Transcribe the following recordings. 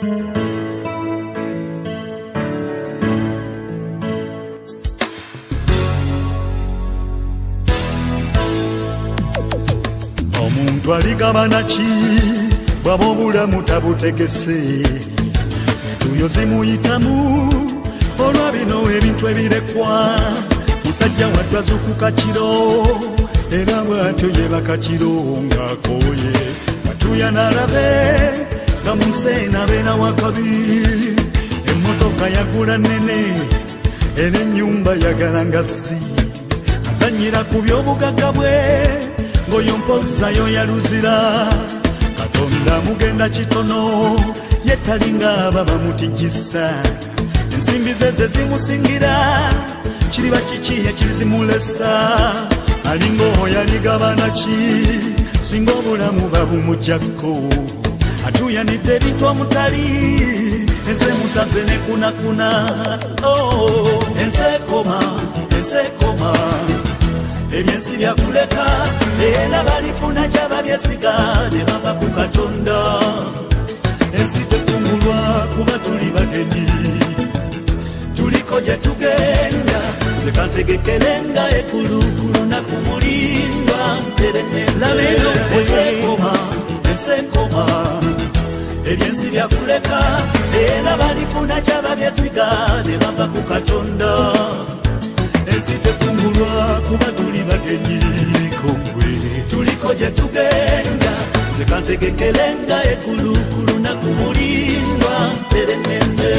Omuntu aligabana ki bw'aba obulamu tabutegese entuuyo zimuyitamu olwa bino ebintu ebirekwa musajja wattu azuukuka kiro era bw'atyo yebaka kiro ng'akooye matuya n'alabe nga mu nsi enabeera wakabi emmotoka yagula nnene era ennyumba yagala ngazzi azannyira ku by'obugagga bwe ng'oyo mpozayo yaluzira katonda mugenda kitono yetalinga aba bamutijjisa ensimbi ze zimusingira kiriba kiki ekirizimulesa alinga oyo aligabana ki singa obulamu babumugyako atuyanidde ebintu omutali ensi emusaze nekunakuna ensi ekoma ebyensi byakuleka era balifuna kyaba byesiga ne bava ku katonda ensi tekungulwa kuba tuli bagenyi tuliko gye tugenda zekantegekerenga ekulukulu nakumulindwa nteremelabeyo ensi ekoma ebyensi byakuleka era balifuna kyaba byesiga ne bava ku katonda ensi tekungulwa kuba tuli bagenyi kongwe tuliko gye tugenda zekantegekerenga ekulukulu nakumulindwa nteremende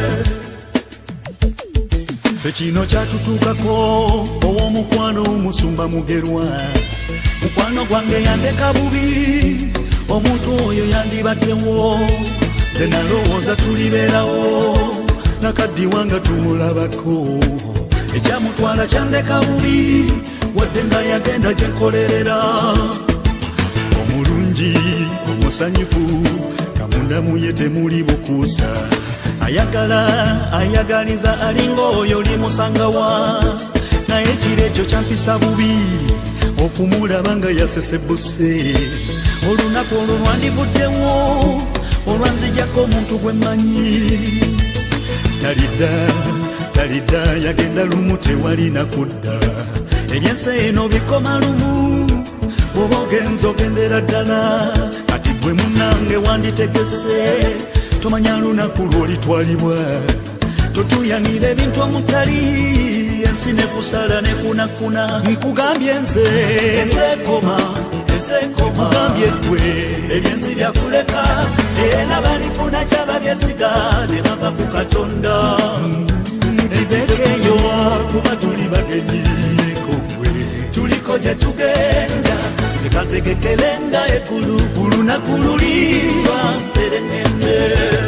ekino kyatutuukako ow'omukwano musumba mugerwa mukwano gwange yandeka bubi omuntu oyo yandibaddewo ze nalowooza tulibeerawo nakaddiwanga tumulabako ekyamutwala kyandeka bubi wadde nga yagenda gyenkolerera omulungi omusanyufu namundamu ye temuli bukuusa ayagaliza alinga oyo limusangawa naye ekiro ekyo kyampisa bubi okumulaba nga yasesebuse olunaku olwo lwandivuddewo olwanzijako omuntu gwe mmanyi talidda yagenda lumu tewalina kudda ebyensi eno bikoma lumu oba ogenza ogendera ddala kati gwe munnange wanditegese tomanya lunaku lwolitwalibwa totuyanira ebintu omutali ensi nekusala nekunakuna nkugambye nze nkugambye gwe ebyensi byakuleka era balifuna kyaba byesiga ne bava ku katonda ezekeyo kuba tuli bagenyi nekogwe tuliko gye tugenda zekategekerenga ekulukulu nakululirwa terengende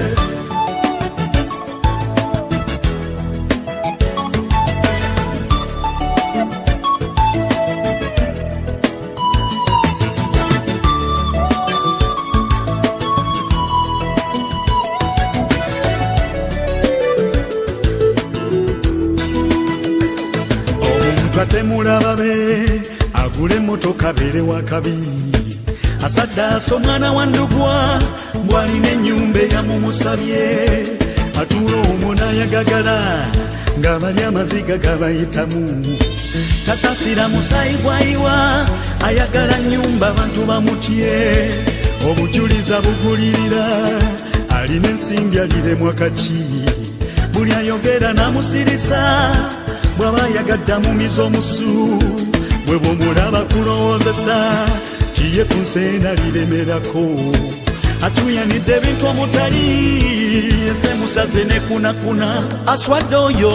temulababe agule emotoka bere wakabi asaddaasa omwana wa ndugwa mbwalina ennyumba eyamumusabye atuula omwo n'ayagagala ng'abali amaziga gabayitamu tasaasira musaayi gwayiwa ayagala nnyumba abantu bamutye obujuliza bugulirira alina ensimbi aliremwa kaki buli ayogera n'amusirisa bw'aba yagadda mumiza omusu bwe bw'omulaba kulowoozesa tiye ku nseena liremerako atuyanidde ebintu omutali ensi musaze nekunakuna aswadde oyo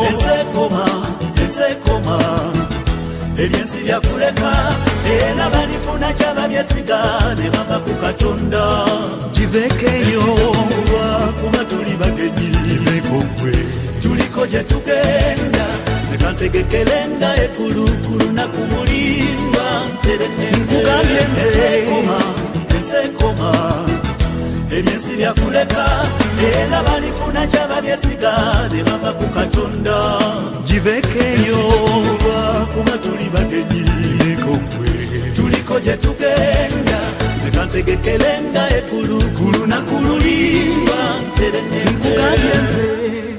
ensi ekoma ebyensi byakuleka era balifuna kyaba byesiga ne bava ku katonda giveekeyo kuba tuli bagenyi nekogwe tuliko gye tugenda zekantegekerenga ekulukulu nakumulindwa nkugambye nze ensi ekoma ebyensi byakuleka era balifuna kyaba byesiga ne bava ku katonda giveekeyo kuba tuli bagenyi nekogwe tuliko gye tugenda zekantegekerenga ekulukulu nakumulindwa terenyenge nkugambye nze